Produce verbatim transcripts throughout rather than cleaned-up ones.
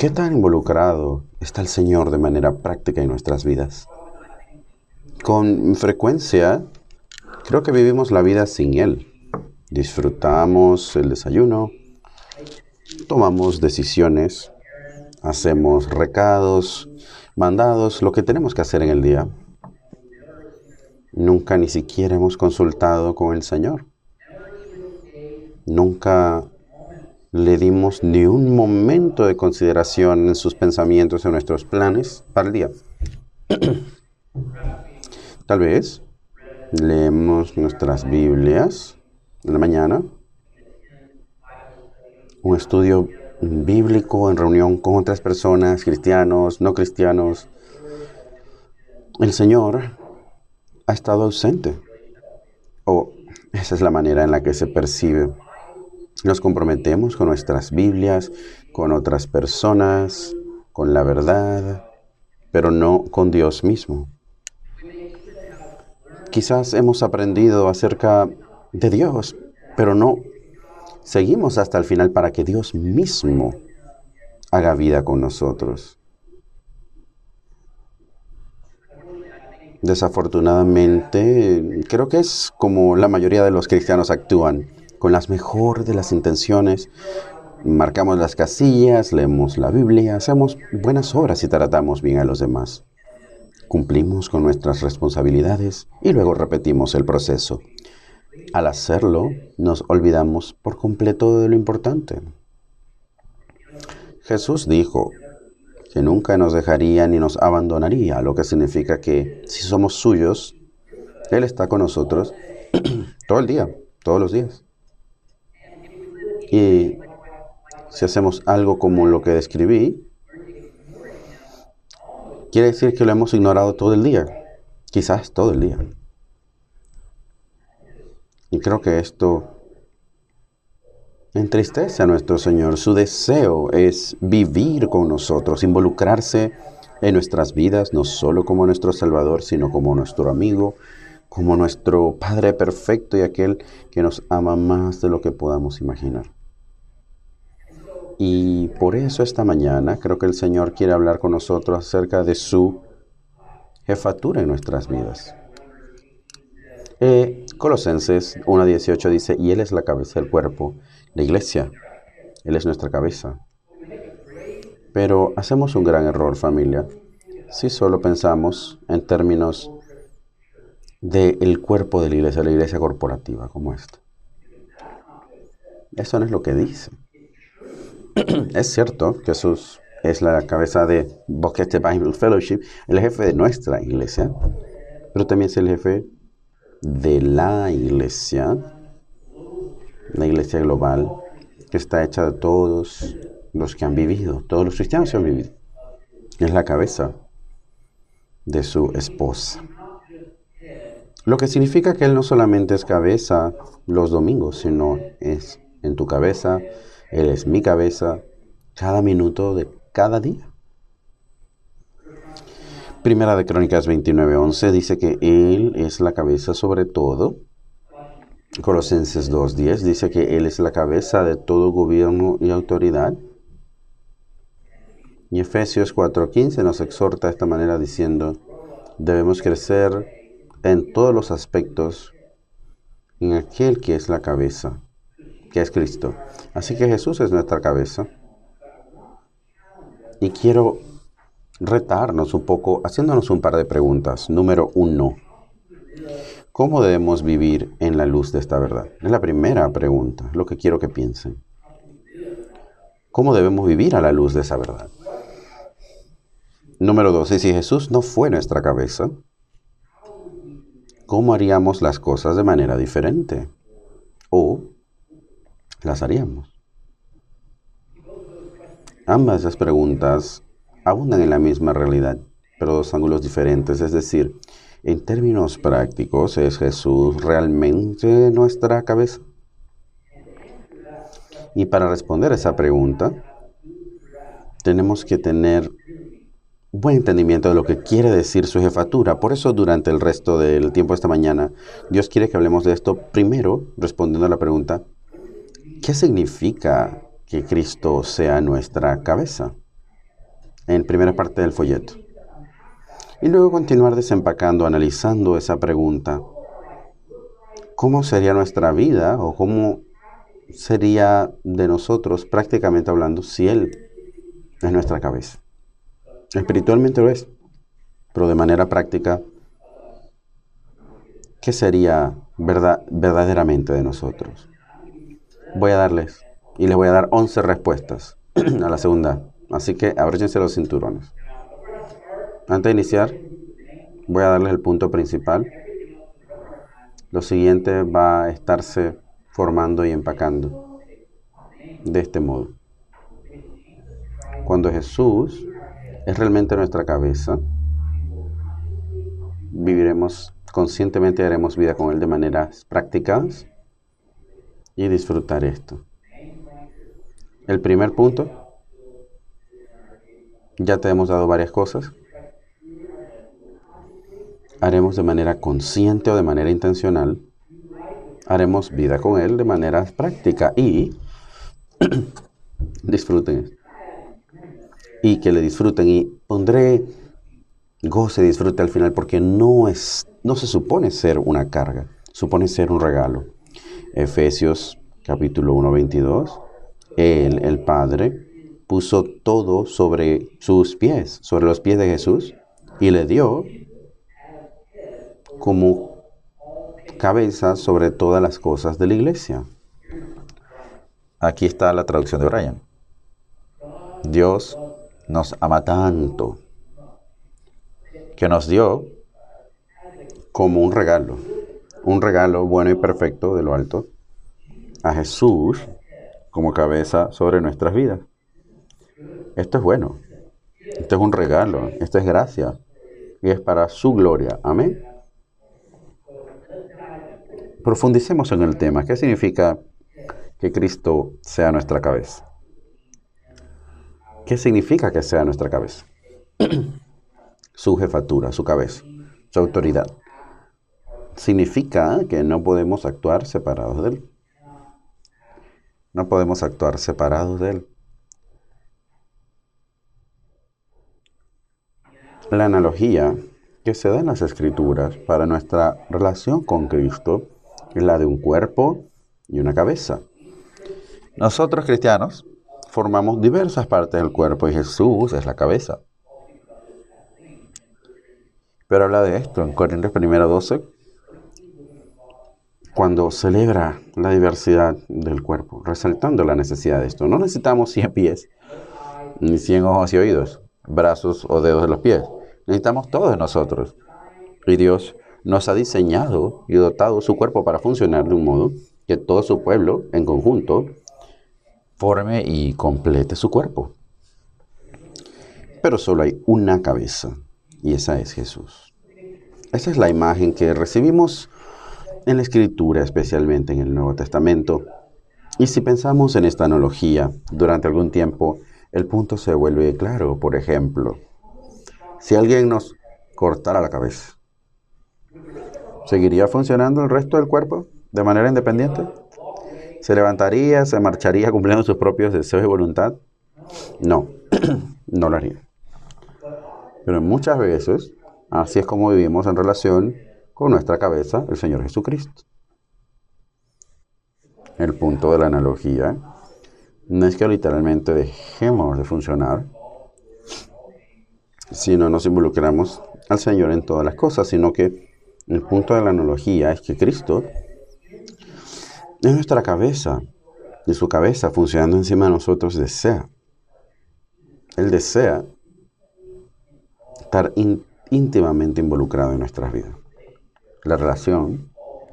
¿Qué tan involucrado está el Señor de manera práctica en nuestras vidas? Con frecuencia, creo que vivimos la vida sin Él. Disfrutamos el desayuno, tomamos decisiones, hacemos recados, mandados, lo que tenemos que hacer en el día. Nunca ni siquiera hemos consultado con el Señor. Nunca le dimos ni un momento de consideración en sus pensamientos, en nuestros planes para el día. Tal vez leemos nuestras Biblias en la mañana, un estudio bíblico en reunión con otras personas, cristianos, no cristianos. El Señor ha estado ausente, o esa es la manera en la que se percibe. Nos comprometemos con nuestras Biblias, con otras personas, con la verdad, pero no con Dios mismo. Quizás hemos aprendido acerca de Dios, pero no seguimos hasta el final para que Dios mismo haga vida con nosotros. Desafortunadamente, creo que es como la mayoría de los cristianos actúan, con las mejores de las intenciones. Marcamos las casillas, leemos la Biblia, hacemos buenas obras y tratamos bien a los demás. Cumplimos con nuestras responsabilidades y luego repetimos el proceso. Al hacerlo, nos olvidamos por completo de lo importante. Jesús dijo que nunca nos dejaría ni nos abandonaría, lo que significa que si somos suyos, Él está con nosotros todo el día, todos los días. Y si hacemos algo como lo que describí, quiere decir que lo hemos ignorado todo el día, quizás todo el día. Y creo que esto entristece a nuestro Señor. Su deseo es vivir con nosotros, involucrarse en nuestras vidas, no solo como nuestro Salvador, sino como nuestro amigo, como nuestro Padre perfecto y aquel que nos ama más de lo que podamos imaginar. Y por eso esta mañana creo que el Señor quiere hablar con nosotros acerca de su jefatura en nuestras vidas. Eh, Colosenses uno dieciocho dice, y Él es la cabeza del cuerpo, la iglesia. Él es nuestra cabeza. Pero hacemos un gran error, familia, si solo pensamos en términos del cuerpo de la iglesia, la iglesia corporativa como esta. Eso no es lo que dice. Es cierto que Jesús es la cabeza de Boquete Bible Fellowship, el jefe de nuestra iglesia, pero también es el jefe de la iglesia, la iglesia global, que está hecha de todos los que han vivido, todos los cristianos que han vivido. Es la cabeza de su esposa. Lo que significa que Él no solamente es cabeza los domingos, sino es en tu cabeza. Él es mi cabeza cada minuto de cada día. Primera de Crónicas veintinueve once dice que Él es la cabeza sobre todo. Colosenses dos diez dice que Él es la cabeza de todo gobierno y autoridad. Y Efesios cuatro quince nos exhorta de esta manera diciendo, debemos crecer en todos los aspectos en aquel que es la cabeza, que es Cristo. Así que Jesús es nuestra cabeza. Y quiero retarnos un poco haciéndonos un par de preguntas. Número uno, ¿cómo debemos vivir en la luz de esta verdad? Es la primera pregunta, lo que quiero que piensen. ¿Cómo debemos vivir a la luz de esa verdad? Número dos, y si Jesús no fue nuestra cabeza, ¿cómo haríamos las cosas de manera diferente? ¿O las haríamos? Ambas esas preguntas abundan en la misma realidad, pero dos ángulos diferentes. Es decir, en términos prácticos, ¿es Jesús realmente nuestra cabeza? Y para responder a esa pregunta, tenemos que tener buen entendimiento de lo que quiere decir su jefatura. Por eso, durante el resto del tiempo de esta mañana, Dios quiere que hablemos de esto primero, respondiendo a la pregunta, ¿qué significa que Cristo sea nuestra cabeza? en primera parte del folleto. Y luego continuar desempacando, analizando esa pregunta. ¿Cómo sería nuestra vida o cómo sería de nosotros, prácticamente hablando, si Él es nuestra cabeza? Espiritualmente lo es, pero de manera práctica, ¿qué sería verdad, verdaderamente de nosotros? Voy a darles, y les voy a dar once respuestas a la segunda. Así que abróchense los cinturones. Antes de iniciar, voy a darles el punto principal. Lo siguiente va a estarse formando y empacando de este modo. Cuando Jesús es realmente nuestra cabeza, viviremos conscientemente y haremos vida con Él de maneras prácticas y disfrutar esto. El primer punto, ya te hemos dado varias cosas. Haremos de manera consciente o de manera intencional, haremos vida con Él de manera práctica y disfruten. Y que le disfruten y pondré goce y disfrute al final porque no, es, no se supone ser una carga, supone ser un regalo. Efesios capítulo uno, veintidós. Él, el Padre, puso todo sobre sus pies, sobre los pies de Jesús y le dio como cabeza sobre todas las cosas de la iglesia. Aquí está la traducción de Brian. Dios nos ama tanto que nos dio como un regalo, un regalo bueno y perfecto de lo alto, a Jesús como cabeza sobre nuestras vidas. Esto es bueno, esto es un regalo, esto es gracia y es para su gloria. Amén. Profundicemos en el tema. ¿Qué significa que Cristo sea nuestra cabeza? ¿Qué significa que sea nuestra cabeza? Su jefatura, su cabeza, su autoridad. Significa que no podemos actuar separados de Él. No podemos actuar separados de Él. La analogía que se da en las Escrituras para nuestra relación con Cristo es la de un cuerpo y una cabeza. Nosotros cristianos formamos diversas partes del cuerpo y Jesús es la cabeza. Pero habla de esto en Corintios primero doce, cuando celebra la diversidad del cuerpo, resaltando la necesidad de esto. No necesitamos cien pies, ni cien ojos y oídos, brazos o dedos de los pies. Necesitamos todos nosotros. Y Dios nos ha diseñado y dotado su cuerpo para funcionar de un modo que todo su pueblo, en conjunto, forme y complete su cuerpo. Pero solo hay una cabeza, y esa es Jesús. Esa es la imagen que recibimos en la Escritura, especialmente en el Nuevo Testamento. Y si pensamos en esta analogía durante algún tiempo, el punto se vuelve claro. Por ejemplo, si alguien nos cortara la cabeza, ¿seguiría funcionando el resto del cuerpo de manera independiente? ¿Se levantaría, se marcharía cumpliendo sus propios deseos y voluntad? No, no lo haría. Pero muchas veces, así es como vivimos en relación con nuestra cabeza, el Señor Jesucristo. El punto de la analogía no es que literalmente dejemos de funcionar, si no nos involucramos al Señor en todas las cosas, sino que el punto de la analogía es que Cristo es nuestra cabeza, y su cabeza funcionando encima de nosotros desea. Él desea estar in- íntimamente involucrado en nuestras vidas. La relación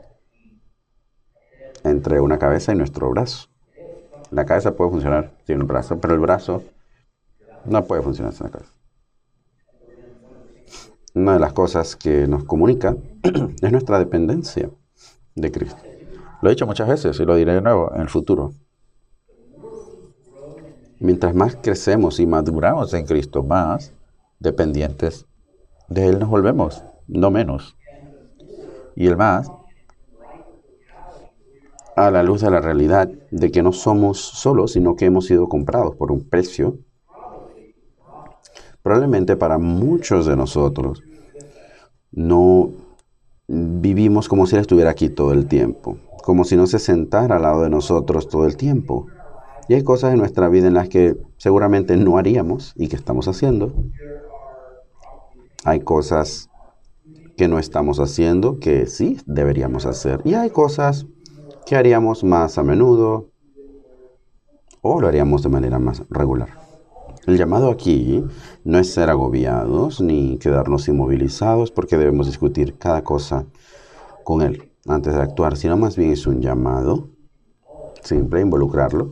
entre una cabeza y nuestro brazo. La cabeza puede funcionar sin el brazo, pero el brazo no puede funcionar sin la cabeza. Una de las cosas que nos comunica es nuestra dependencia de Cristo. Lo he dicho muchas veces y lo diré de nuevo en el futuro. Mientras más crecemos y maduramos en Cristo, más dependientes de Él nos volvemos, no menos. Y el más, a la luz de la realidad de que no somos solos, sino que hemos sido comprados por un precio, Probablemente para muchos de nosotros no vivimos como si Él estuviera aquí todo el tiempo, como si no se sentara al lado de nosotros todo el tiempo. Y hay cosas en nuestra vida en las que seguramente no haríamos y que estamos haciendo. Hay cosas que no estamos haciendo que sí deberíamos hacer. Y hay cosas que haríamos más a menudo o lo haríamos de manera más regular. El llamado aquí no es ser agobiados ni quedarnos inmovilizados porque debemos discutir cada cosa con Él antes de actuar, sino más bien es un llamado simple, involucrarlo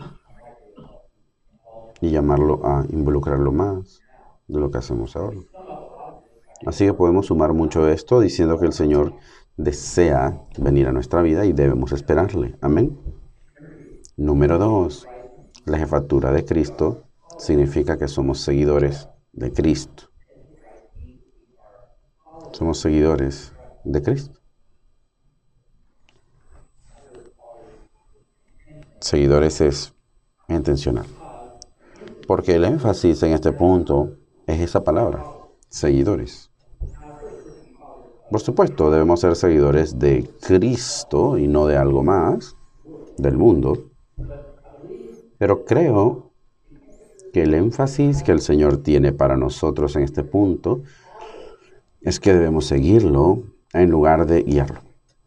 y llamarlo a involucrarlo más de lo que hacemos ahora. Así que podemos sumar mucho esto diciendo que el Señor desea venir a nuestra vida y debemos esperarle. Amén. Número dos, la jefatura de Cristo significa que somos seguidores de Cristo. Somos seguidores de Cristo. Seguidores es intencional. Porque el énfasis en este punto es esa palabra, seguidores. Por supuesto, debemos ser seguidores de Cristo y no de algo más, del mundo. Pero creo que el énfasis que el Señor tiene para nosotros en este punto es que debemos seguirlo en lugar de guiarlo.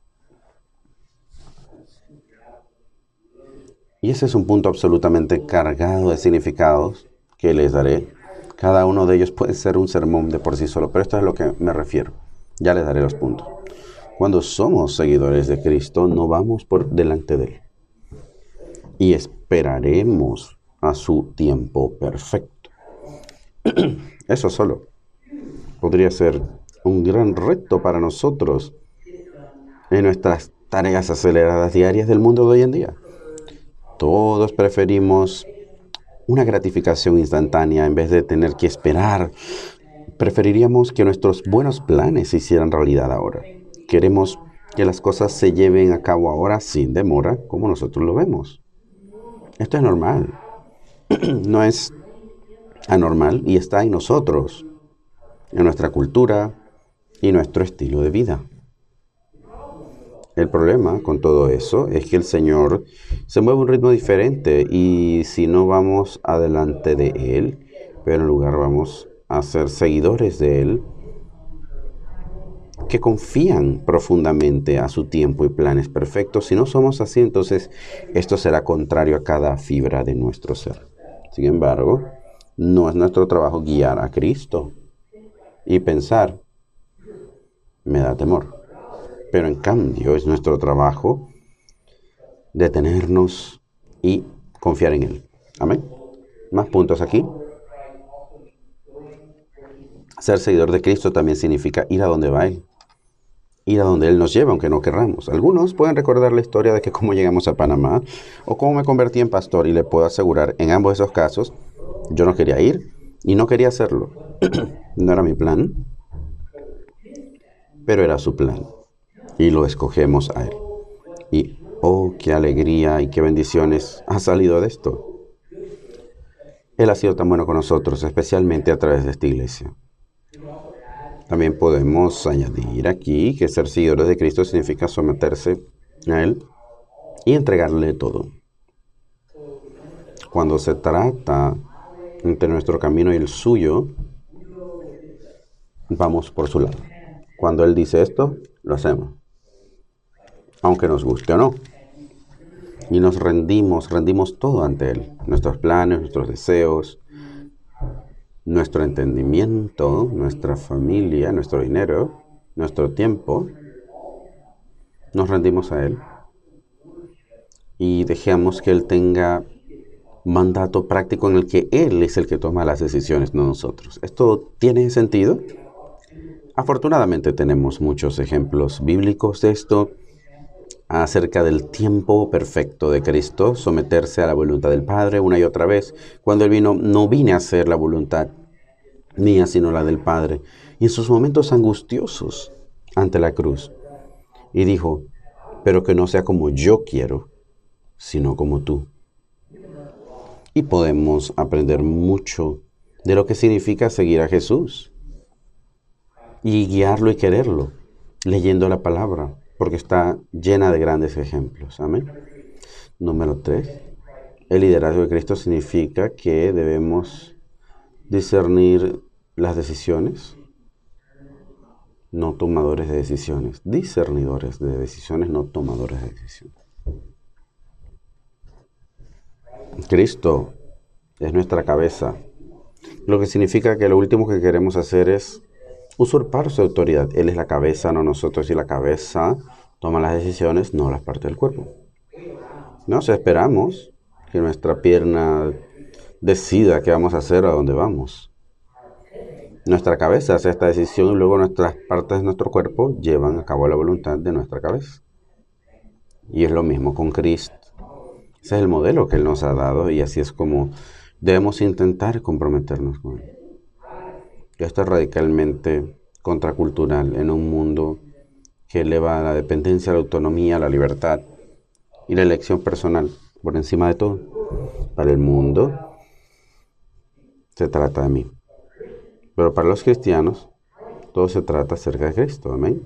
Y ese es un punto absolutamente cargado de significados que les daré. Cada uno de ellos puede ser un sermón de por sí solo, pero esto es a lo que me refiero. Ya les daré los puntos. Cuando somos seguidores de Cristo, no vamos por delante de Él. Y esperaremos a su tiempo perfecto. Eso solo podría ser un gran reto para nosotros en nuestras tareas aceleradas diarias del mundo de hoy en día. Todos preferimos una gratificación instantánea en vez de tener que esperar. Preferiríamos que nuestros buenos planes se hicieran realidad ahora. Queremos que las cosas se lleven a cabo ahora sin demora, como nosotros lo vemos. Esto es normal. No es anormal y está en nosotros, en nuestra cultura y nuestro estilo de vida. El problema con todo eso es que el Señor se mueve a un ritmo diferente y si no vamos adelante de Él, pero en lugar vamos a ser seguidores de Él, que confían profundamente a su tiempo y planes perfectos. Si no somos así, entonces esto será contrario a cada fibra de nuestro ser. Sin embargo, no es nuestro trabajo guiar a Cristo y pensar, me da temor. Pero en cambio es nuestro trabajo detenernos y confiar en Él. Amén. Más puntos aquí. Ser seguidor de Cristo también significa ir a donde va Él. Ir a donde Él nos lleva, aunque no querramos. Algunos pueden recordar la historia de que cómo llegamos a Panamá o cómo me convertí en pastor, y le puedo asegurar, en ambos esos casos, yo no quería ir y no quería hacerlo. No era mi plan, pero era su plan. Y lo escogemos a Él. Y, oh, qué alegría y qué bendiciones ha salido de esto. Él ha sido tan bueno con nosotros, especialmente a través de esta iglesia. También podemos añadir aquí que ser seguidores de Cristo significa someterse a Él y entregarle todo. Cuando se trata entre nuestro camino y el suyo, vamos por su lado. Cuando Él dice esto, lo hacemos, aunque nos guste o no. Y nos rendimos, rendimos todo ante Él. Nuestros planes, nuestros deseos, nuestro entendimiento, nuestra familia, nuestro dinero, nuestro tiempo. Nos rendimos a Él. Y dejamos que Él tenga mandato práctico en el que Él es el que toma las decisiones, no nosotros. ¿Esto tiene sentido? Afortunadamente tenemos muchos ejemplos bíblicos de esto, acerca del tiempo perfecto de Cristo, someterse a la voluntad del Padre una y otra vez. Cuando Él vino, no vine a hacer la voluntad mía, sino la del Padre. Y en sus momentos angustiosos ante la cruz. Y dijo, pero que no sea como yo quiero, sino como tú. Y podemos aprender mucho de lo que significa seguir a Jesús y guiarlo y quererlo, leyendo la palabra, porque está llena de grandes ejemplos. Amén. Número tres. El liderazgo de Cristo significa que debemos discernir las decisiones, no tomadores de decisiones, discernidores de decisiones, no tomadores de decisiones. Cristo es nuestra cabeza, lo que significa que lo último que queremos hacer es usurpar su autoridad. Él es la cabeza, no nosotros, y la cabeza toma las decisiones, no las partes del cuerpo. No, si esperamos que nuestra pierna decida qué vamos a hacer, a dónde vamos. Nuestra cabeza hace esta decisión y luego nuestras partes de nuestro cuerpo llevan a cabo la voluntad de nuestra cabeza. Y es lo mismo con Cristo. Ese es el modelo que Él nos ha dado y así es como debemos intentar comprometernos con Él. Esto es radicalmente contracultural en un mundo que eleva la dependencia, la autonomía, la libertad y la elección personal por encima de todo. Para el mundo se trata de mí. Pero para los cristianos todo se trata acerca de Cristo. Amén.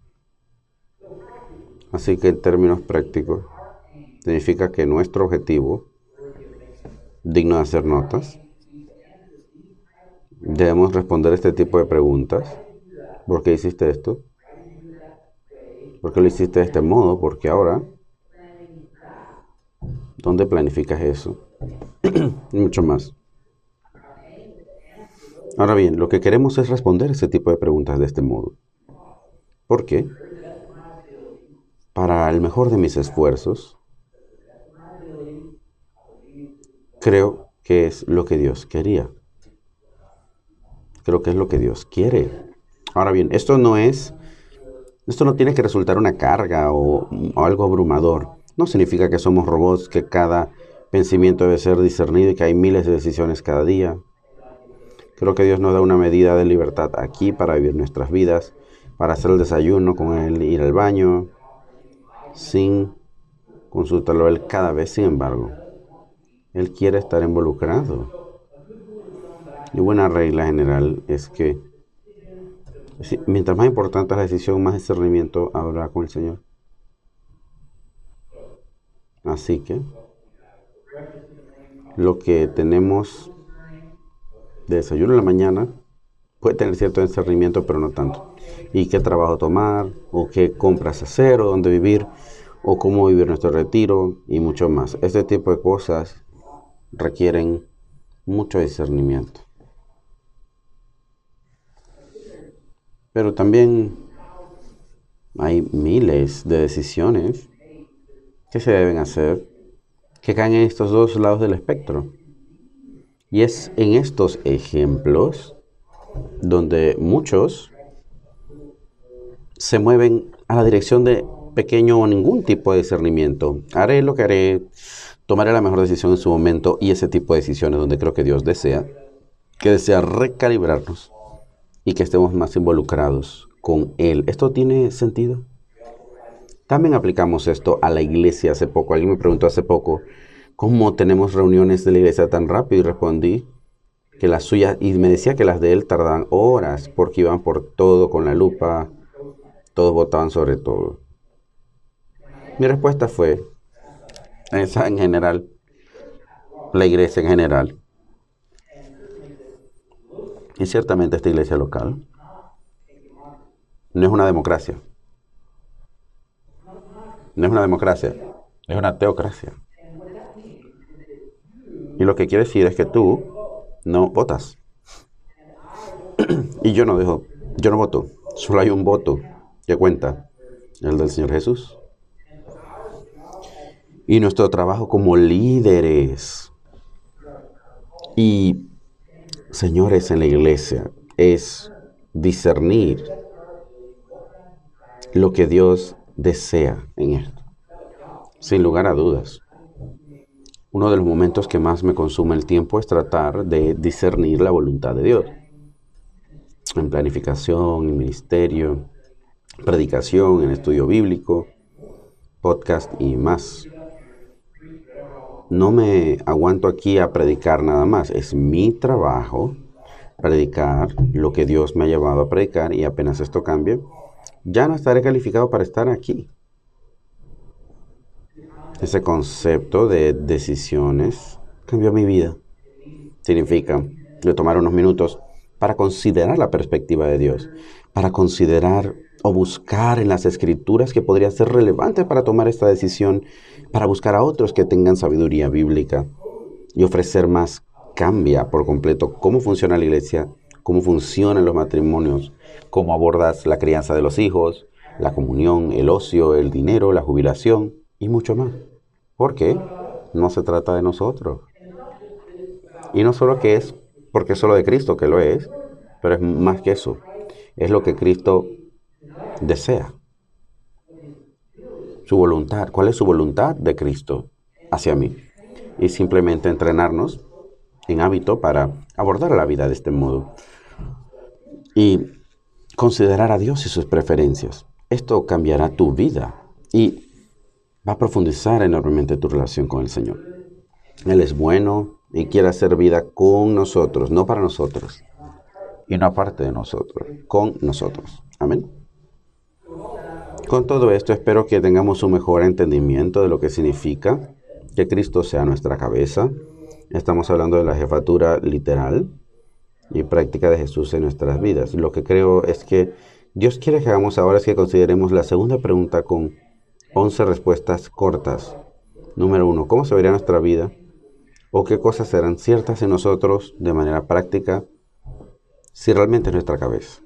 Así que en términos prácticos significa que nuestro objetivo, digno de hacer notas, debemos responder este tipo de preguntas. ¿Por qué hiciste esto? ¿Por qué lo hiciste de este modo? Porque ahora, ¿dónde planificas eso? Y mucho más. Ahora bien, lo que queremos es responder ese tipo de preguntas de este modo. ¿Por qué? Para el mejor de mis esfuerzos, creo que es lo que Dios quería. Creo que es lo que Dios quiere. Ahora bien, esto no es, esto no tiene que resultar una carga o, o algo abrumador. No significa que somos robots, que cada pensamiento debe ser discernido y que hay miles de decisiones cada día. Creo que Dios nos da una medida de libertad aquí para vivir nuestras vidas, para hacer el desayuno con Él, ir al baño, sin consultarlo a Él cada vez. Sin embargo, Él quiere estar involucrado. Y buena regla general es que mientras más importante es la decisión, más discernimiento habrá con el Señor. Así que lo que tenemos de desayuno en la mañana puede tener cierto discernimiento, pero no tanto. Y qué trabajo tomar, o qué compras hacer, o dónde vivir, o cómo vivir nuestro retiro, y mucho más. Este tipo de cosas requieren mucho discernimiento. Pero también hay miles de decisiones que se deben hacer que caen en estos dos lados del espectro. Y es en estos ejemplos donde muchos se mueven a la dirección de pequeño o ningún tipo de discernimiento. Haré lo que haré, tomaré la mejor decisión en su momento, y ese tipo de decisiones donde creo que Dios desea, que desea recalibrarnos y que estemos más involucrados con Él. ¿Esto tiene sentido? También aplicamos esto a la iglesia hace poco. Alguien me preguntó hace poco, ¿cómo tenemos reuniones de la iglesia tan rápido? Y respondí que las suyas, y me decía que las de él tardaban horas porque iban por todo con la lupa, todos votaban sobre todo. Mi respuesta fue, esa en general, la iglesia en general, y ciertamente esta iglesia local, no es una democracia. No es una democracia, es una teocracia. Y lo que quiere decir es que tú no votas. Y yo no dejo, yo no voto. Solo hay un voto que cuenta, el del Señor Jesús. Y nuestro trabajo como líderes y señores en la iglesia es discernir lo que Dios desea en esto. Sin lugar a dudas. Uno de los momentos que más me consume el tiempo es tratar de discernir la voluntad de Dios. En planificación, en ministerio, predicación, en estudio bíblico, podcast y más. No me aguanto aquí a predicar nada más. Es mi trabajo predicar lo que Dios me ha llevado a predicar, y apenas esto cambie, ya no estaré calificado para estar aquí. Ese concepto de decisiones cambió mi vida. Significa de tomar unos minutos para considerar la perspectiva de Dios, para considerar o buscar en las escrituras que podría ser relevante para tomar esta decisión, para buscar a otros que tengan sabiduría bíblica y ofrecer más. Cambia por completo cómo funciona la iglesia, cómo funcionan los matrimonios, cómo abordas la crianza de los hijos, la comunión, el ocio, el dinero, la jubilación y mucho más. ¿Por qué? No se trata de nosotros. Y no solo que es porque es solo de Cristo, que lo es, pero es más que eso. Es lo que Cristo desea. Su voluntad. ¿Cuál es su voluntad de Cristo hacia mí? Y simplemente entrenarnos en hábito para abordar la vida de este modo. Y considerar a Dios y sus preferencias. Esto cambiará tu vida y va a profundizar enormemente tu relación con el Señor. Él es bueno y quiere hacer vida con nosotros, no para nosotros. Y no aparte de nosotros, con nosotros. Amén. Con todo esto, espero que tengamos un mejor entendimiento de lo que significa que Cristo sea nuestra cabeza. Estamos hablando de la jefatura literal y práctica de Jesús en nuestras vidas. Lo que creo es que Dios quiere que hagamos ahora es que consideremos la segunda pregunta con once respuestas cortas. Número uno, ¿cómo se vería nuestra vida? ¿O qué cosas serán ciertas en nosotros de manera práctica si realmente es nuestra cabeza?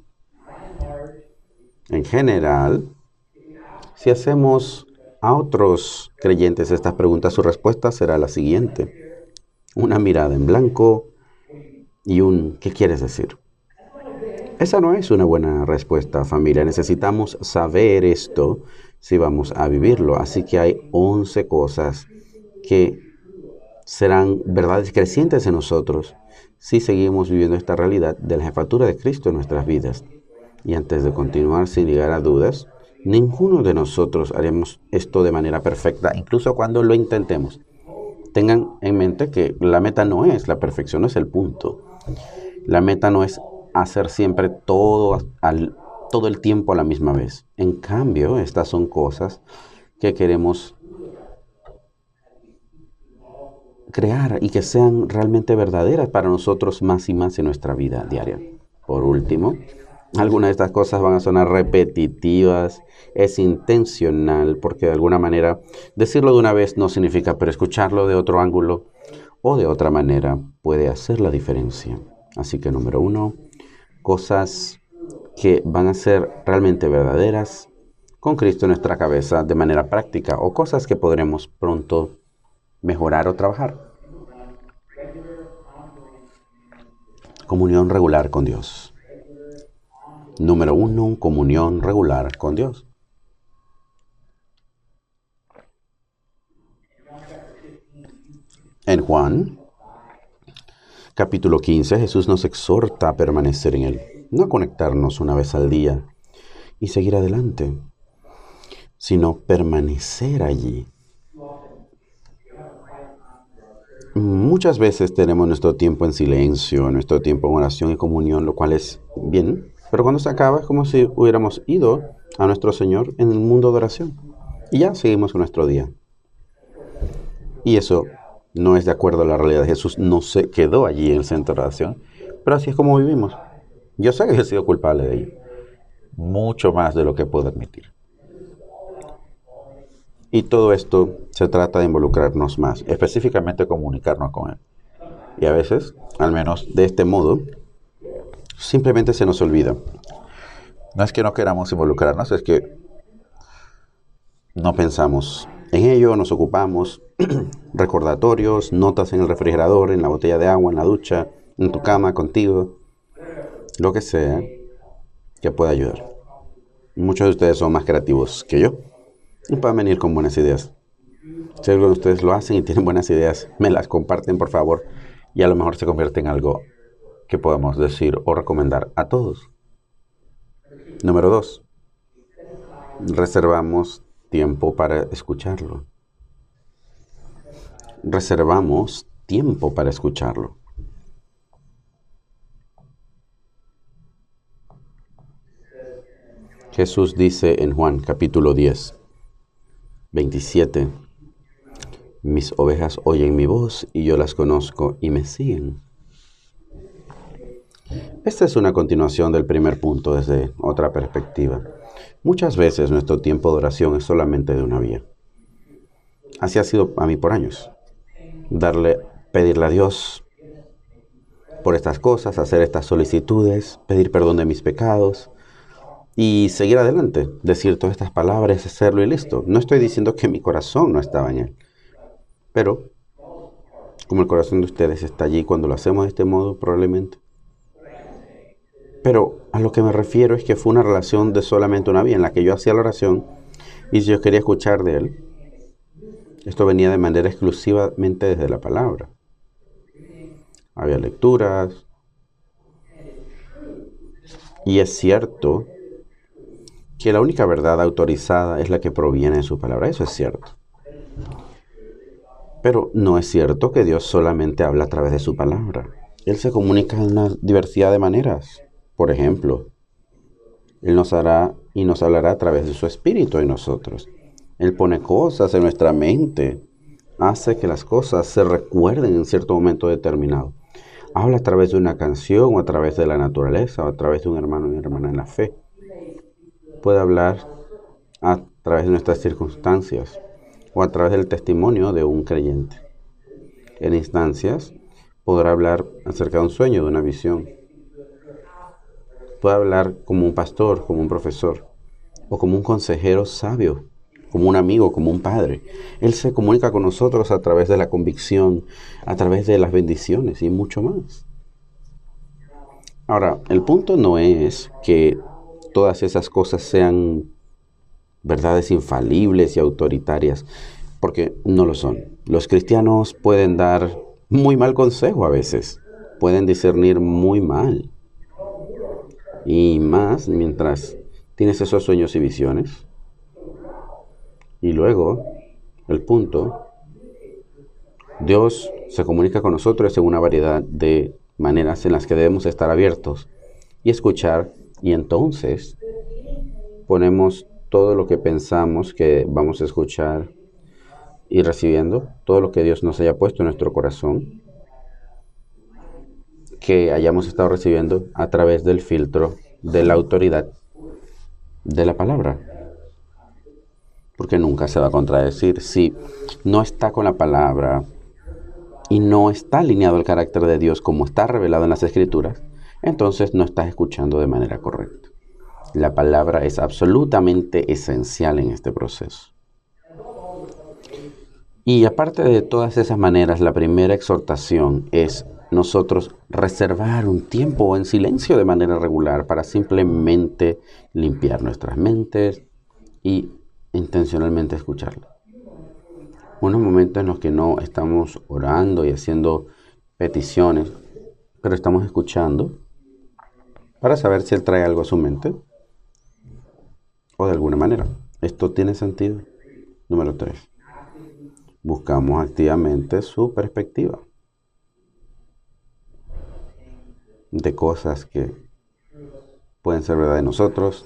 En general, si hacemos a otros creyentes estas preguntas, su respuesta será la siguiente. Una mirada en blanco y un ¿qué quieres decir? Esa no es una buena respuesta, familia. Necesitamos saber esto si vamos a vivirlo. Así que hay once cosas que serán verdades crecientes en nosotros si seguimos viviendo esta realidad de la jefatura de Cristo en nuestras vidas. Y antes de continuar, sin llegar a dudas, ninguno de nosotros haremos esto de manera perfecta, incluso cuando lo intentemos. Tengan en mente que la meta no es la perfección, no es el punto. La meta no es hacer siempre todo, al, todo el tiempo a la misma vez. En cambio, estas son cosas que queremos crear y que sean realmente verdaderas para nosotros más y más en nuestra vida diaria. Por último, algunas de estas cosas van a sonar repetitivas, es intencional, porque de alguna manera decirlo de una vez no significa, pero escucharlo de otro ángulo o de otra manera puede hacer la diferencia. Así que número uno, cosas que van a ser realmente verdaderas con Cristo en nuestra cabeza de manera práctica o cosas que podremos pronto mejorar o trabajar. Comunión regular con Dios. Número uno, comunión regular con Dios. En Juan, capítulo quince, Jesús nos exhorta a permanecer en Él, no a conectarnos una vez al día y seguir adelante, sino permanecer allí. Muchas veces tenemos nuestro tiempo en silencio, nuestro tiempo en oración y comunión, lo cual es bien, pero cuando se acaba es como si hubiéramos ido a nuestro Señor en el mundo de oración y ya seguimos con nuestro día. Y eso no es de acuerdo a la realidad. Jesús no se quedó allí en el centro de oración, pero así es como vivimos. Yo sé que he sido culpable de ello, mucho más de lo que puedo admitir. Y todo esto se trata de involucrarnos más, específicamente comunicarnos con Él. Y a veces, al menos de este modo, simplemente se nos olvida. No es que no queramos involucrarnos, es que no pensamos en ello, nos ocupamos. Recordatorios, notas en el refrigerador, en la botella de agua, en la ducha, en tu cama, contigo, lo que sea que pueda ayudar. Muchos de ustedes son más creativos que yo y pueden venir con buenas ideas. Si algunos de ustedes lo hacen y tienen buenas ideas, me las comparten por favor y a lo mejor se convierte en algo que podamos decir o recomendar a todos. Número dos, reservamos tiempo para escucharlo. Reservamos tiempo para escucharlo. Jesús dice en Juan capítulo diez, veintisiete, mis ovejas oyen mi voz y yo las conozco y me siguen. Esta es una continuación del primer punto desde otra perspectiva. Muchas veces nuestro tiempo de oración es solamente de una vía. Así ha sido a mí por años. Darle, pedirle a Dios por estas cosas, hacer estas solicitudes, pedir perdón de mis pecados y seguir adelante, decir todas estas palabras, hacerlo y listo. No estoy diciendo que mi corazón no estaba en él, pero como el corazón de ustedes está allí cuando lo hacemos de este modo, probablemente. Pero a lo que me refiero es que fue una relación de solamente una vía en la que yo hacía la oración y si yo quería escuchar de él, esto venía de manera exclusivamente desde la palabra. Había lecturas. Y es cierto que la única verdad autorizada es la que proviene de su palabra. Eso es cierto. Pero no es cierto que Dios solamente habla a través de su palabra. Él se comunica de una diversidad de maneras. Por ejemplo, Él nos hará y nos hablará a través de su espíritu en nosotros. Él pone cosas en nuestra mente, hace que las cosas se recuerden en cierto momento determinado. Habla a través de una canción, o a través de la naturaleza, o a través de un hermano y una hermana en la fe. Puede hablar a través de nuestras circunstancias, o a través del testimonio de un creyente. En instancias, podrá hablar acerca de un sueño, de una visión. Puede hablar como un pastor, como un profesor, o como un consejero sabio, como un amigo, como un padre. Él se comunica con nosotros a través de la convicción, a través de las bendiciones y mucho más. Ahora, el punto no es que todas esas cosas sean verdades infalibles y autoritarias, porque no lo son. Los cristianos pueden dar muy mal consejo a veces, pueden discernir muy mal. Y más mientras tienes esos sueños y visiones. Y luego, el punto, Dios se comunica con nosotros en una variedad de maneras en las que debemos estar abiertos y escuchar, y entonces ponemos todo lo que pensamos que vamos a escuchar y recibiendo, todo lo que Dios nos haya puesto en nuestro corazón, que hayamos estado recibiendo a través del filtro de la autoridad de la palabra. Porque nunca se va a contradecir. Si no está con la palabra y no está alineado el carácter de Dios como está revelado en las Escrituras, entonces no estás escuchando de manera correcta. La palabra es absolutamente esencial en este proceso. Y aparte de todas esas maneras, la primera exhortación es nosotros reservar un tiempo en silencio de manera regular para simplemente limpiar nuestras mentes y intencionalmente escucharlo. Unos momentos en los que no estamos orando y haciendo peticiones, pero estamos escuchando para saber si Él trae algo a su mente o de alguna manera. ¿Esto tiene sentido? Número tres. Buscamos activamente su perspectiva de cosas que pueden ser verdad de nosotros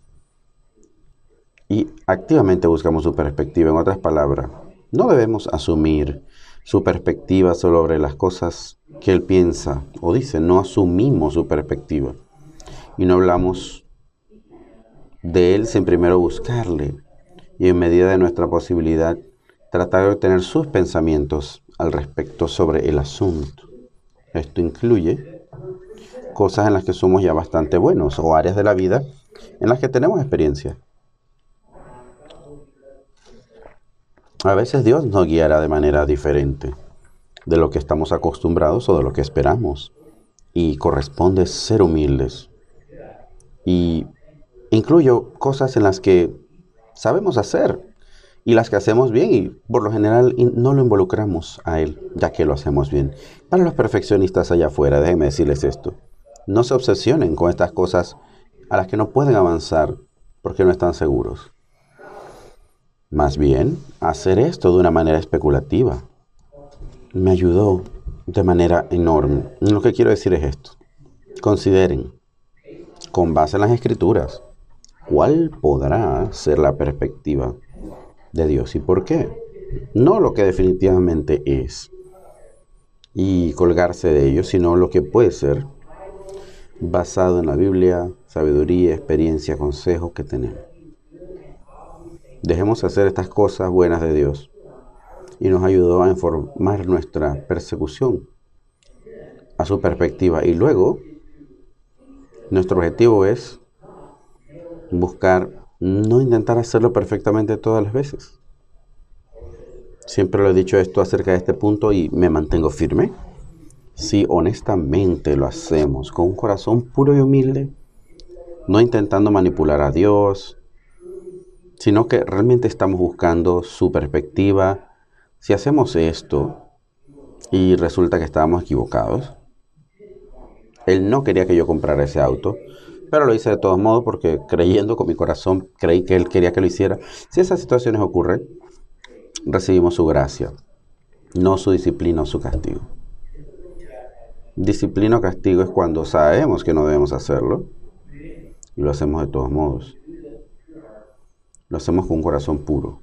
y activamente buscamos su perspectiva. En otras palabras, no debemos asumir su perspectiva sobre las cosas que Él piensa o dice. No asumimos su perspectiva y no hablamos de Él sin primero buscarle y en medida de nuestra posibilidad tratar de obtener sus pensamientos al respecto sobre el asunto. Esto incluye cosas en las que somos ya bastante buenos o áreas de la vida en las que tenemos experiencia. A veces Dios nos guiará de manera diferente de lo que estamos acostumbrados o de lo que esperamos. Y corresponde ser humildes. Y incluyo cosas en las que sabemos hacer y las que hacemos bien y por lo general no lo involucramos a Él, ya que lo hacemos bien. Para los perfeccionistas allá afuera, déjenme decirles esto. No se obsesionen con estas cosas a las que no pueden avanzar porque no están seguros. Más bien, hacer esto de una manera especulativa me ayudó de manera enorme. Lo que quiero decir es esto. Consideren, con base en las Escrituras, ¿cuál podrá ser la perspectiva de Dios y por qué? No lo que definitivamente es y colgarse de ello, sino lo que puede ser basado en la Biblia, sabiduría, experiencia, consejo que tenemos. Dejemos hacer estas cosas buenas de Dios y nos ayudó a informar nuestra persecución a su perspectiva. Y luego, nuestro objetivo es buscar no intentar hacerlo perfectamente todas las veces. Siempre lo he dicho esto acerca de este punto y me mantengo firme. Si honestamente lo hacemos con un corazón puro y humilde, no intentando manipular a Dios, sino que realmente estamos buscando su perspectiva. Si hacemos esto y resulta que estábamos equivocados, Él no quería que yo comprara ese auto, pero lo hice de todos modos porque creyendo con mi corazón, creí que Él quería que lo hiciera. Si esas situaciones ocurren, recibimos su gracia, no su disciplina o su castigo. Disciplina o castigo es cuando sabemos que no debemos hacerlo y lo hacemos de todos modos. Lo hacemos con un corazón puro.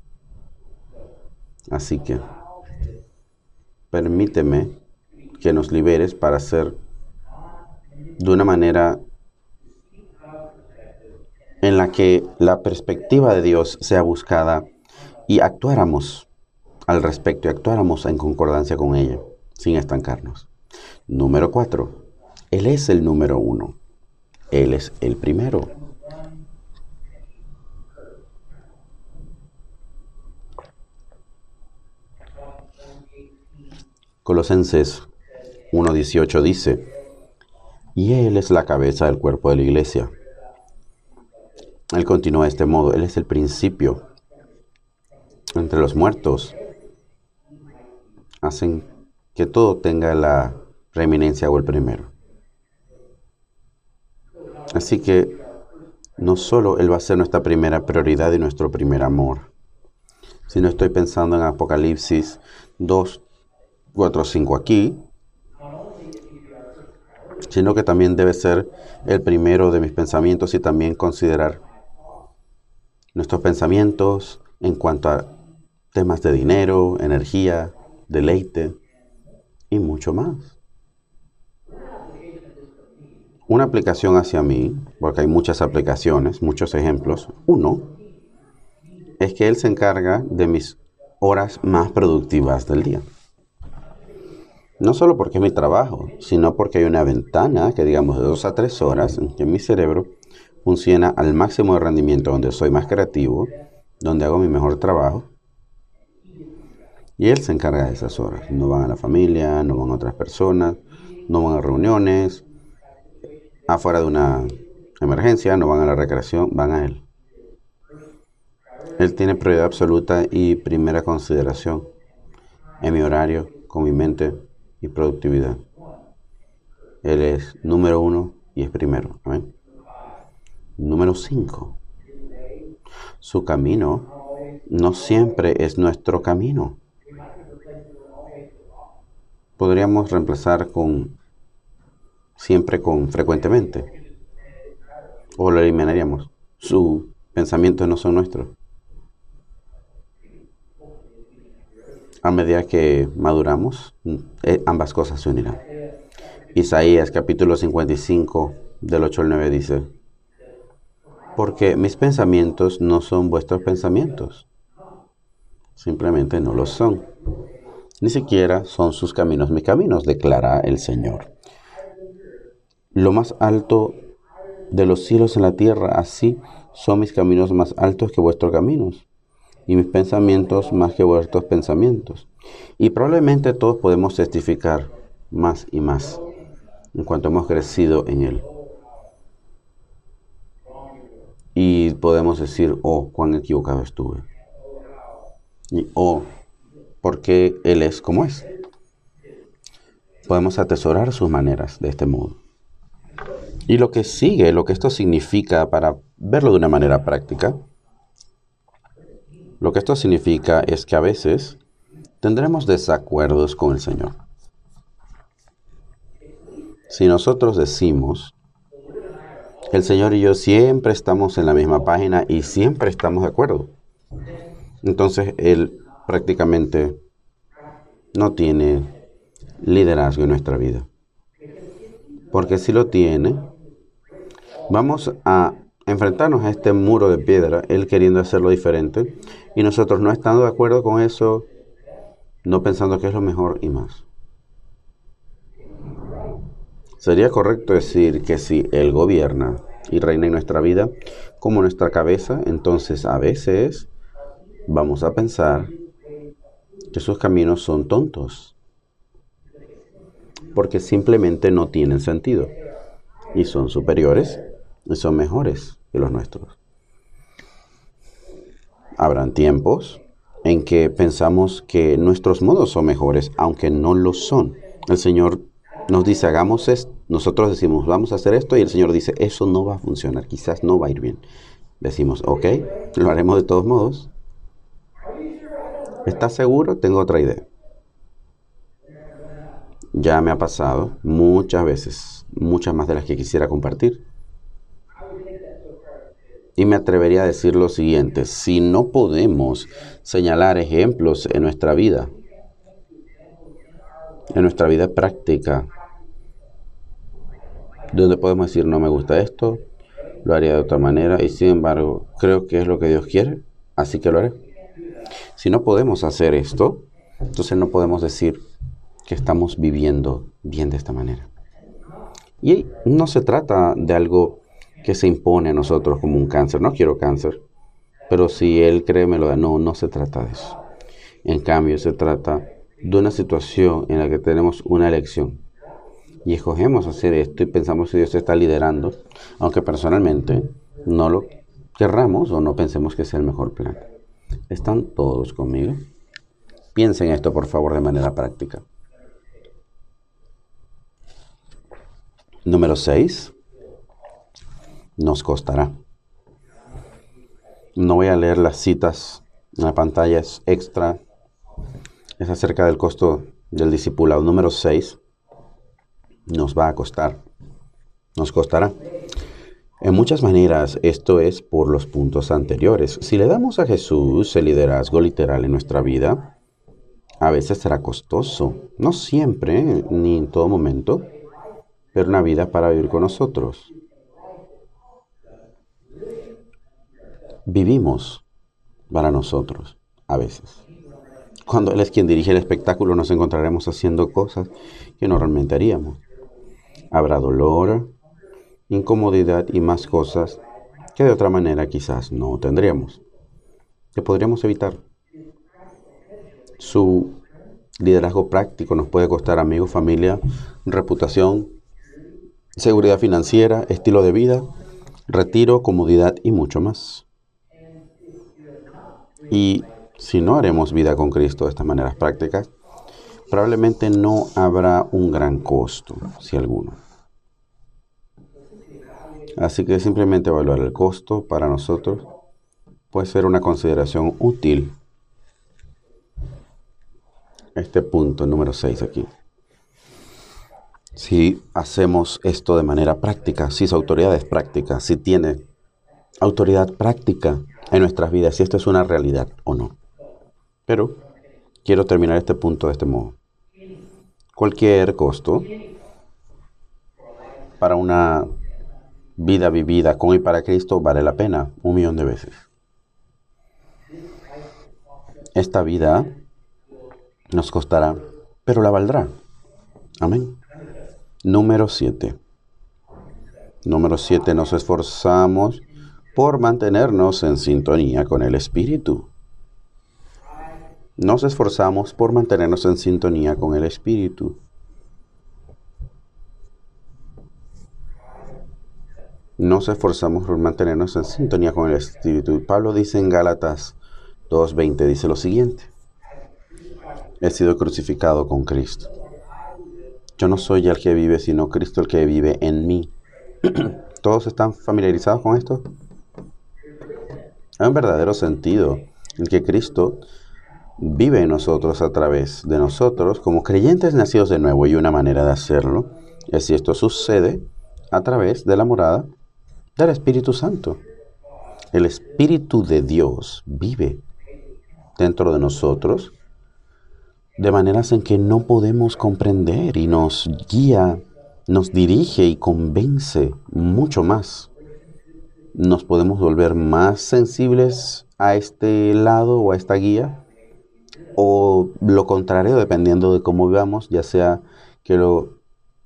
Así que, permíteme que nos liberes para hacer de una manera en la que la perspectiva de Dios sea buscada y actuáramos al respecto y actuáramos en concordancia con ella, sin estancarnos. Número cuatro. Él es el número uno. Él es el primero. Colosenses uno dieciocho dice, y Él es la cabeza del cuerpo de la iglesia. Él continúa de este modo, Él es el principio. Entre los muertos hacen que todo tenga la preeminencia o el primero. Así que no solo Él va a ser nuestra primera prioridad y nuestro primer amor, sino estoy pensando en Apocalipsis dos, cuatro, cinco aquí, sino que también debe ser el primero de mis pensamientos y también considerar nuestros pensamientos en cuanto a temas de dinero, energía, deleite y mucho más. Una aplicación hacia mí, porque hay muchas aplicaciones, muchos ejemplos. Uno, es que Él se encarga de mis horas más productivas del día. No solo porque es mi trabajo, sino porque hay una ventana que digamos de dos a tres horas en que mi cerebro funciona al máximo de rendimiento, donde soy más creativo, donde hago mi mejor trabajo. Y Él se encarga de esas horas. No van a la familia, no van a otras personas, no van a reuniones, afuera de una emergencia, no van a la recreación, van a Él. Él tiene prioridad absoluta y primera consideración en mi horario, con mi mente y productividad. Él es número uno y es primero. ¿Amén? Número cinco. Su camino no siempre es nuestro camino. Podríamos reemplazar con siempre con frecuentemente. O lo eliminaríamos. Sus pensamientos no son nuestros. A medida que maduramos, eh, ambas cosas se unirán. Isaías capítulo cincuenta y cinco, del ocho al nueve dice, porque mis pensamientos no son vuestros pensamientos. Simplemente no lo son. Ni siquiera son sus caminos mis caminos, declara el Señor. Lo más alto de los cielos en la tierra, así son mis caminos más altos que vuestros caminos, y mis pensamientos más que vuestros pensamientos. Y probablemente todos podemos testificar más y más en cuanto hemos crecido en Él. Y podemos decir, oh, cuán equivocado estuve. Y oh, ¿por qué Él es como es? Podemos atesorar sus maneras de este modo. Y lo que sigue, lo que esto significa para verlo de una manera práctica, lo que esto significa es que a veces tendremos desacuerdos con el Señor. Si nosotros decimos, el Señor y yo siempre estamos en la misma página y siempre estamos de acuerdo. Entonces, Él prácticamente no tiene liderazgo en nuestra vida. Porque si lo tiene, vamos a enfrentarnos a este muro de piedra, Él queriendo hacerlo diferente, y nosotros no estando de acuerdo con eso, no pensando que es lo mejor y más. Sería correcto decir que si Él gobierna y reina en nuestra vida como nuestra cabeza, entonces a veces vamos a pensar que sus caminos son tontos, porque simplemente no tienen sentido, y son superiores y son mejores que los nuestros. Habrán tiempos en que pensamos que nuestros modos son mejores, aunque no lo son. El Señor nos dice, hagamos esto. Nosotros decimos, vamos a hacer esto, y el Señor dice, eso no va a funcionar, quizás no va a ir bien. Decimos, ok, lo haremos de todos modos. ¿Estás seguro? Tengo otra idea. Ya me ha pasado muchas veces, muchas más de las que quisiera compartir. Y me atrevería a decir lo siguiente: si no podemos señalar ejemplos en nuestra vida, en nuestra vida práctica, donde podemos decir, no me gusta esto, lo haría de otra manera, y sin embargo, creo que es lo que Dios quiere, así que lo haré. Si no podemos hacer esto, entonces no podemos decir que estamos viviendo bien de esta manera. Y no se trata de algo que se impone a nosotros como un cáncer. No quiero cáncer, pero si Él cree me lo da. No, no se trata de eso. En cambio, se trata de una situación en la que tenemos una elección y escogemos hacer esto y pensamos que Dios está liderando, aunque personalmente no lo querramos o no pensemos que sea el mejor plan. ¿Están todos conmigo? Piensen esto, por favor, de manera práctica. Número seis. Nos costará. No voy a leer las citas en la pantalla, es extra. Es acerca del costo del discipulado. Número seis. Nos va a costar. Nos costará. En muchas maneras, esto es por los puntos anteriores. Si le damos a Jesús el liderazgo literal en nuestra vida, a veces será costoso. No siempre, ni en todo momento, pero una vida para vivir con nosotros. Vivimos para nosotros, a veces. Cuando Él es quien dirige el espectáculo, nos encontraremos haciendo cosas que no realmente haríamos. Habrá dolor, incomodidad y más cosas que de otra manera quizás no tendríamos, que podríamos evitar. Su liderazgo práctico nos puede costar amigos, familia, reputación, seguridad financiera, estilo de vida, retiro, comodidad y mucho más. Y si no haremos vida con Cristo de estas maneras prácticas, probablemente no habrá un gran costo, si alguno. Así que simplemente evaluar el costo para nosotros puede ser una consideración útil. Este punto número seis aquí. Si hacemos esto de manera práctica, si su autoridad es práctica, si tiene autoridad práctica en nuestras vidas, si esto es una realidad o no. Pero quiero terminar este punto de este modo. Cualquier costo para una vida vivida con y para Cristo vale la pena un millón de veces. Esta vida nos costará, pero la valdrá. Amén. Número siete. Número siete. Nos esforzamos por mantenernos en sintonía con el Espíritu. Nos esforzamos por mantenernos en sintonía con el Espíritu. Nos esforzamos por mantenernos en sintonía con el Espíritu. Pablo dice en Gálatas dos veinte, dice lo siguiente: he sido crucificado con Cristo. Yo no soy el que vive, sino Cristo el que vive en mí. ¿Todos están familiarizados con esto? Hay un verdadero sentido en que Cristo vive en nosotros a través de nosotros como creyentes nacidos de nuevo, y una manera de hacerlo es si esto sucede a través de la morada del Espíritu Santo. El Espíritu de Dios vive dentro de nosotros de maneras en que no podemos comprender y nos guía, nos dirige y convence mucho más. Nos podemos volver más sensibles a este lado o a esta guía, o lo contrario, dependiendo de cómo vivamos, ya sea que lo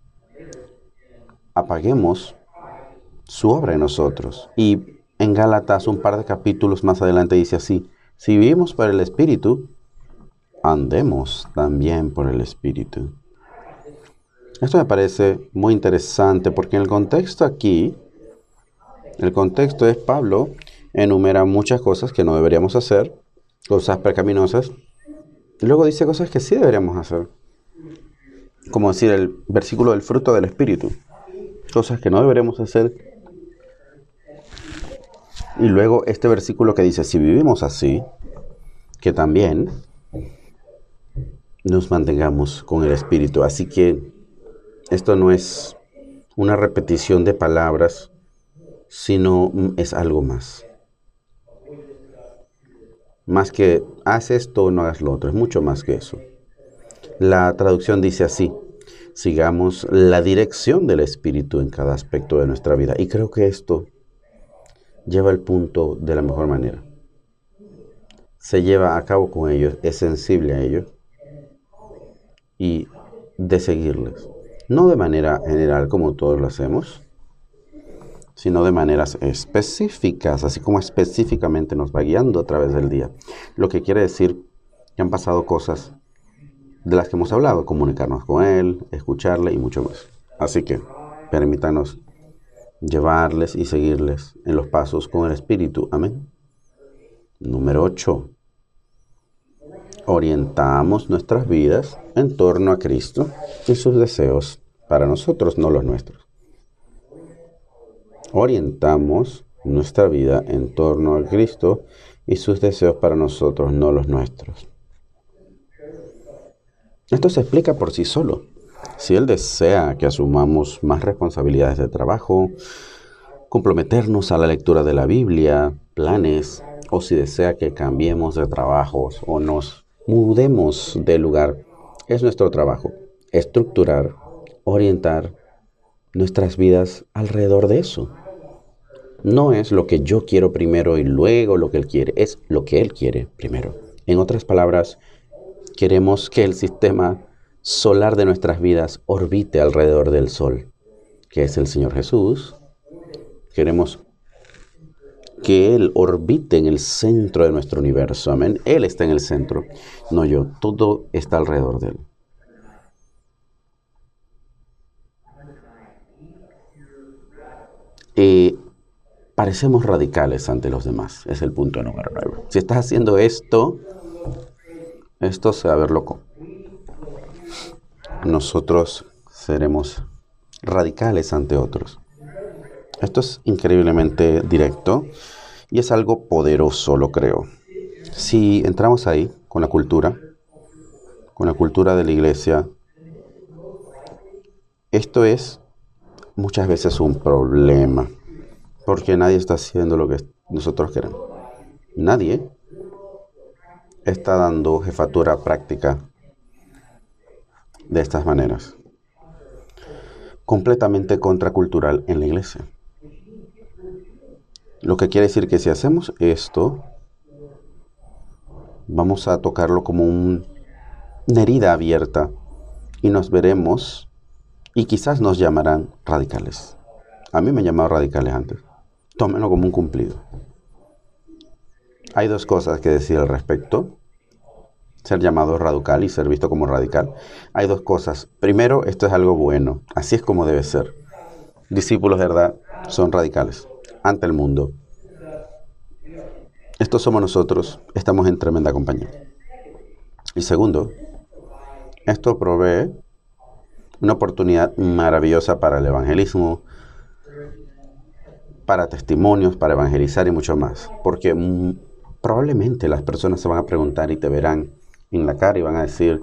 apaguemos su obra en nosotros. Y en Gálatas, un par de capítulos más adelante, dice así: si vivimos por el Espíritu, andemos también por el Espíritu. Esto me parece muy interesante porque en el contexto aquí, el contexto es Pablo enumera muchas cosas que no deberíamos hacer, cosas pecaminosas, y luego dice cosas que sí deberíamos hacer. Como decir el versículo del fruto del Espíritu, cosas que no deberíamos hacer. Y luego este versículo que dice, si vivimos así, que también nos mantengamos con el Espíritu. Así que esto no es una repetición de palabras, sino es algo más. Más que haz esto o no hagas lo otro, es mucho más que eso. La traducción dice así: sigamos la dirección del Espíritu en cada aspecto de nuestra vida. Y creo que esto lleva el punto de la mejor manera. Se lleva a cabo con ellos, es sensible a ellos y de seguirles. No de manera general como todos lo hacemos, sino de maneras específicas, así como específicamente nos va guiando a través del día. Lo que quiere decir que han pasado cosas de las que hemos hablado, comunicarnos con Él, escucharle y mucho más. Así que permítanos llevarles y seguirles en los pasos con el Espíritu. Amén. Número ocho. Orientamos nuestras vidas en torno a Cristo y sus deseos para nosotros, no los nuestros. Orientamos nuestra vida en torno a Cristo y sus deseos para nosotros, no los nuestros. Esto se explica por sí solo. Si Él desea que asumamos más responsabilidades de trabajo, comprometernos a la lectura de la Biblia, planes, o si desea que cambiemos de trabajos o nos mudemos de lugar, es nuestro trabajo estructurar, orientar nuestras vidas alrededor de eso. No es lo que yo quiero primero y luego lo que Él quiere, es lo que Él quiere primero. En otras palabras, queremos que el sistema solar de nuestras vidas orbite alrededor del Sol, que es el Señor Jesús. Queremos que Él orbite en el centro de nuestro universo. Amén. Él está en el centro, no yo. Todo está alrededor de Él. Eh, parecemos radicales ante los demás. Es el punto número nueve. Si estás haciendo esto, esto se va a ver loco. Nosotros seremos radicales ante otros. Esto es increíblemente directo y es algo poderoso, lo creo. Si entramos ahí con la cultura, con la cultura de la iglesia, esto es muchas veces un problema, porque nadie está haciendo lo que nosotros queremos. Nadie está dando jefatura práctica de estas maneras. Completamente contracultural en la iglesia. Lo que quiere decir que si hacemos esto, vamos a tocarlo como un, una herida abierta y nos veremos y quizás nos llamarán radicales. A mí me han llamado radicales antes. Tómenlo como un cumplido. Hay dos cosas que decir al respecto. Ser llamado radical y ser visto como radical. Hay dos cosas. Primero, esto es algo bueno. Así es como debe ser. Discípulos de verdad son radicales ante el mundo. Estos somos nosotros. Estamos en tremenda compañía. Y segundo, esto provee una oportunidad maravillosa para el evangelismo, para testimonios, para evangelizar y mucho más. Porque mm, probablemente las personas se van a preguntar y te verán en la cara y van a decir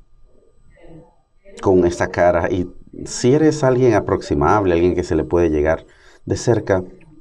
con esa cara, y si eres alguien aproximable, alguien que se le puede llegar de cerca,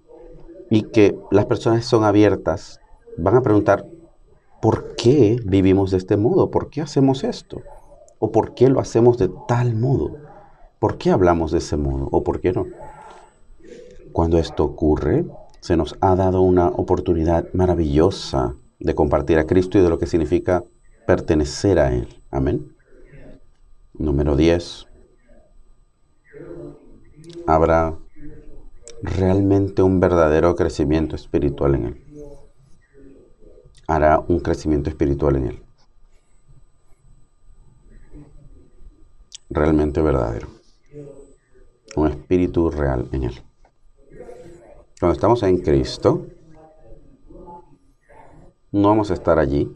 y que las personas son abiertas, van a preguntar, ¿por qué vivimos de este modo? ¿Por qué hacemos esto? ¿O por qué lo hacemos de tal modo? ¿Por qué hablamos de ese modo? ¿O por qué no? Cuando esto ocurre, se nos ha dado una oportunidad maravillosa de compartir a Cristo y de lo que significa pertenecer a Él. Amén. Número diez. Habrá realmente un verdadero crecimiento espiritual en Él. Hará un crecimiento espiritual en Él. Realmente verdadero. Un espíritu real en Él. Cuando estamos en Cristo, no vamos a estar allí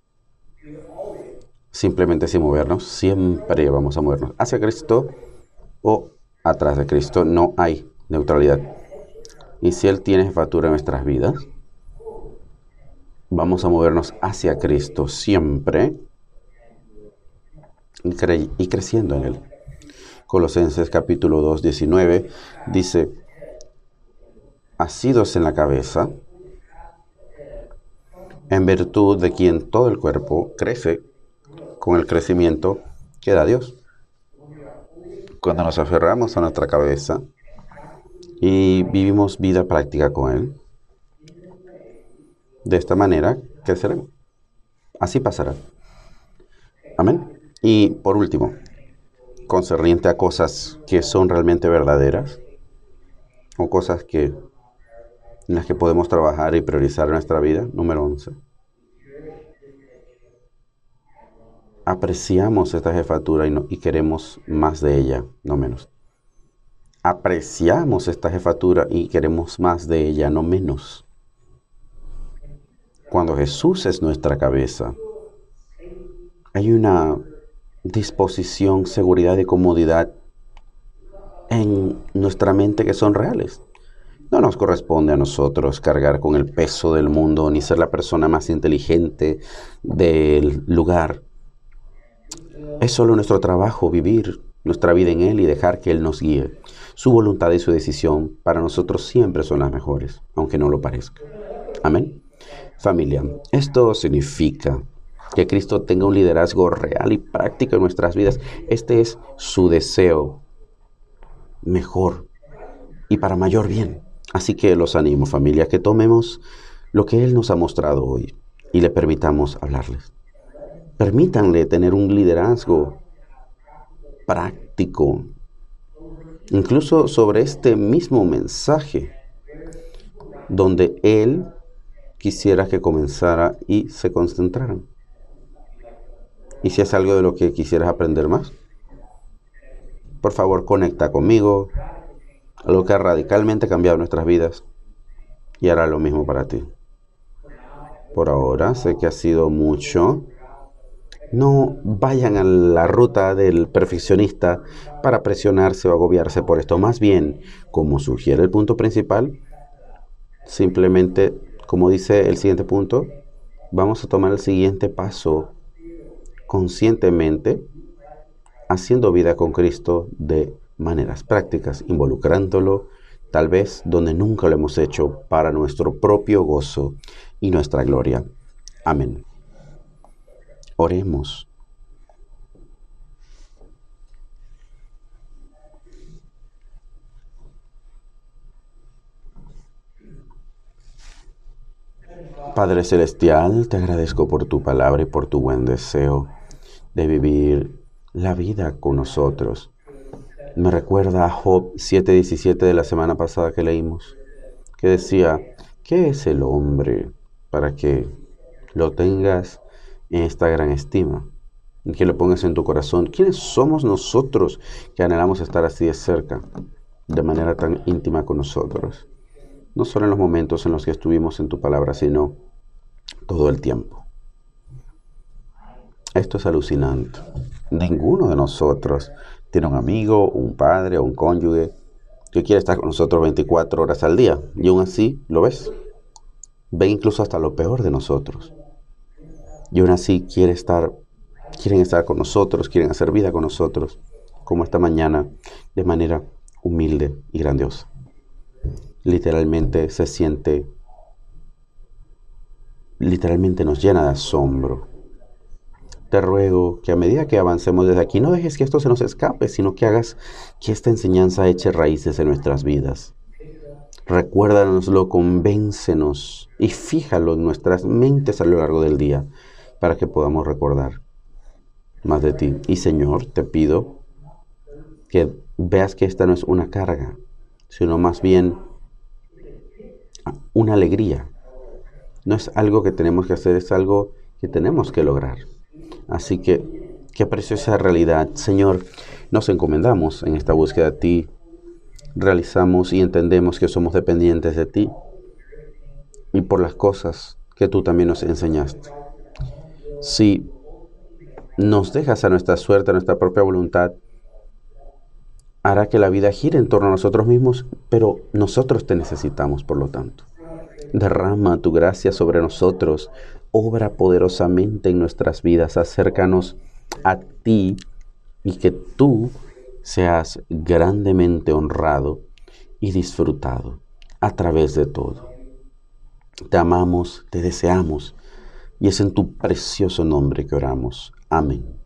simplemente sin movernos. Siempre vamos a movernos hacia Cristo o atrás de Cristo. No hay neutralidad. Y si Él tiene jefatura en nuestras vidas, vamos a movernos hacia Cristo siempre y, cre- y creciendo en Él. Colosenses capítulo dos, diecinueve dice, asidos en la cabeza, en virtud de quien todo el cuerpo crece con el crecimiento que da Dios. Cuando nos aferramos a nuestra cabeza y vivimos vida práctica con Él, de esta manera creceremos. Así pasará. Amén. Y por último, concerniente a cosas que son realmente verdaderas o cosas que, en las que podemos trabajar y priorizar en nuestra vida, número once. Apreciamos esta jefatura y, no, y queremos más de ella, no menos. Apreciamos esta jefatura y queremos más de ella, no menos. Cuando Jesús es nuestra cabeza, hay una disposición, seguridad y comodidad en nuestra mente que son reales. No nos corresponde a nosotros cargar con el peso del mundo ni ser la persona más inteligente del lugar. Es solo nuestro trabajo vivir nuestra vida en Él y dejar que Él nos guíe. Su voluntad y su decisión para nosotros siempre son las mejores, aunque no lo parezca. Amén. Familia, esto significa que Cristo tenga un liderazgo real y práctico en nuestras vidas. Este es su deseo mejor y para mayor bien. Así que los animo, familia, que tomemos lo que Él nos ha mostrado hoy y le permitamos hablarles. Permítanle tener un liderazgo práctico, incluso sobre este mismo mensaje, donde Él quisiera que comenzara y se concentraran. Y si es algo de lo que quisieras aprender más, por favor conecta conmigo, algo que ha radicalmente cambiado nuestras vidas y hará lo mismo para ti. Por ahora, sé que ha sido mucho. No vayan a la ruta del perfeccionista para presionarse o agobiarse por esto. Más bien, como sugiere el punto principal, simplemente, como dice el siguiente punto, vamos a tomar el siguiente paso conscientemente, haciendo vida con Cristo de maneras prácticas, involucrándolo, tal vez donde nunca lo hemos hecho, para nuestro propio gozo y nuestra gloria. Amén. Oremos. Padre Celestial, te agradezco por tu palabra y por tu buen deseo de vivir la vida con nosotros. Me recuerda a Job siete diecisiete de la semana pasada que leímos, que decía, ¿qué es el hombre para que lo tengas en esta gran estima y que lo pongas en tu corazón? ¿Quiénes somos nosotros que anhelamos estar así de cerca, de manera tan íntima con nosotros? No solo en los momentos en los que estuvimos en tu palabra, sino todo el tiempo. Esto es alucinante. Ninguno de nosotros tiene un amigo, un padre o un cónyuge que quiere estar con nosotros veinticuatro horas al día. Y aún así, ¿lo ves? Ve incluso hasta lo peor de nosotros. Y aún así quiere estar, quieren estar con nosotros, quieren hacer vida con nosotros, como esta mañana, de manera humilde y grandiosa. literalmente se siente, literalmente nos llena de asombro. Te ruego que a medida que avancemos desde aquí, no dejes que esto se nos escape, sino que hagas que esta enseñanza eche raíces en nuestras vidas. Recuérdanoslo, convéncenos y fíjalo en nuestras mentes a lo largo del día para que podamos recordar más de ti. Y Señor, te pido que veas que esta no es una carga, sino más bien una alegría. No es algo que tenemos que hacer, es algo que tenemos que lograr. Así que, qué preciosa realidad. Señor, nos encomendamos en esta búsqueda a ti. Realizamos y entendemos que somos dependientes de ti y por las cosas que tú también nos enseñaste. Si nos dejas a nuestra suerte, a nuestra propia voluntad, hará que la vida gire en torno a nosotros mismos, pero nosotros te necesitamos, por lo tanto. Derrama tu gracia sobre nosotros, obra poderosamente en nuestras vidas, acércanos a ti y que tú seas grandemente honrado y disfrutado a través de todo. Te amamos, te deseamos y es en tu precioso nombre que oramos. Amén.